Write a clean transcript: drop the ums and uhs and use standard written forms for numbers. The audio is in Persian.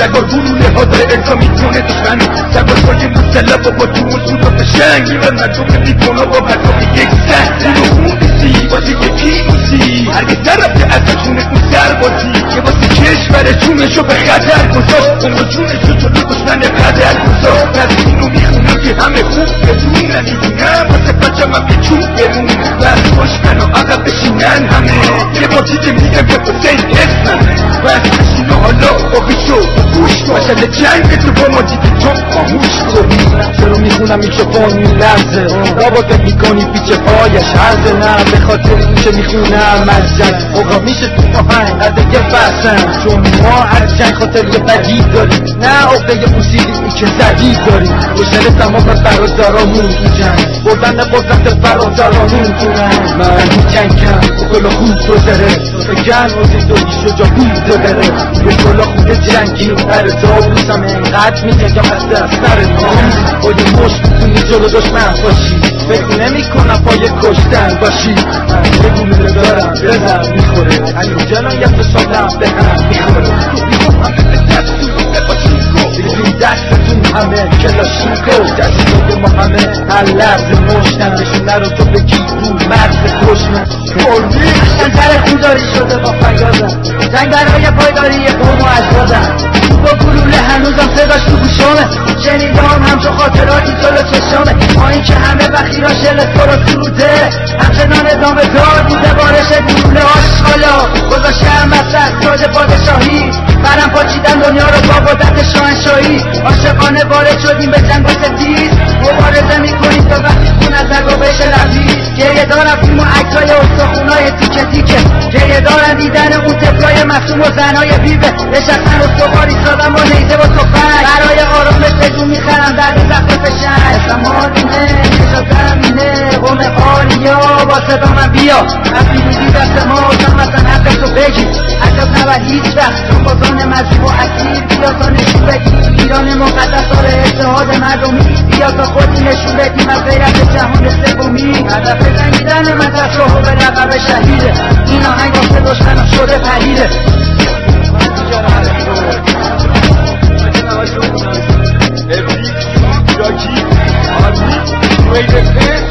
سگار گلوله ها داره ارزا میکنه دشمن سگار های مسلح با جون سودات شنگ میبر مردم میکنه با مردم یک سن اونو خون بیسی واسه یکی موسی هرگز نرفته ازشون اون سربازی که واسه کشورشونشو به خطر گذاشت عمر جونشو جلو دشمن قدر گذاشت از اینو میخونم که همه خوب بدونن میدونم واسه بچم هم یه چوب برون بس خوشمن و عقب بشینن همه یه بازی که میگم که حسین اسممه بس بشین و حالا آبیشو گوش کن مشهد جنگ تو با ما دیدی چون خاموش کن چرا میخونم میکروفون میلرزه رابطه میکنی پیچ پایش هرزه نه به خاطر این که میخونم از جنگ اوقا میشه تو آهنگ قدر یه بسن چون ما از جنگ خاطر یه بدی داریم نه عقده یه موسیقی که زدی داریم روشن تمام از برادرامون تو جنگ بردن قدرت برادرامون تو رنگ من میجنگم بکلا خوب گذره بگن واسه دوی شجا بود بره بکلا خود جنگی هر داروسم انقدر میجنگم از دست سر نام با یه مشت میتونی جلو دشمن باشی فکر نمی کنم پای کشتن باشی من یه گلوله دارم بزن میخوره همین جنایت شادم به هم میخوره دستتون همه کلاشینکو دستتون ما همه هر لحظه مشتن نشونه رو تو بگی رو مرز کشمه سر خودداری شده با فریادم جنگ برای پایداری قوم و اجدادم با گلوله هنوزم صداش تو گوشامه شنیدم همچون خاطراتی جلو چشامه ما این که همه بخیرا شل تو رو سروده همچنان ادامه دار بوده بارش گلوله آشغالا گذاشتم وسط تاج پادشاهی برم پاچیدن دنیا رو با قدرت شاهنشاهی عاشقانه وارد شدیم به جنگ و ستیز مبارزه میکنیم تا وقتی خون از رگ و بشه لبریز گریه دارم فیلم و عکسای استخونای تیکه تیکه گریه دارم دیدن اون طفلای مصوم و زنای بیوه نشستن استواری سادم با نیزه و تفنگ برای آرامش بدون میخرم درد زخم فشنگ سمادینه نجازم اینه قوم آریا با صدا من بیا از پیروزی دست ما کم اصلا حقتو بگی عجب نبر هیچ وقت جنبازان مظلوم و اسیر بیا تا نشون بدی ایران مقدس داره اتحاد مردمی بیا تا خودی نشون بدیم از غیرت جهان سومی هدف جنگیدن مدرسه و به لقب شهیده این آهنگ واسه دشمنم شده پریده Every jockey, army, great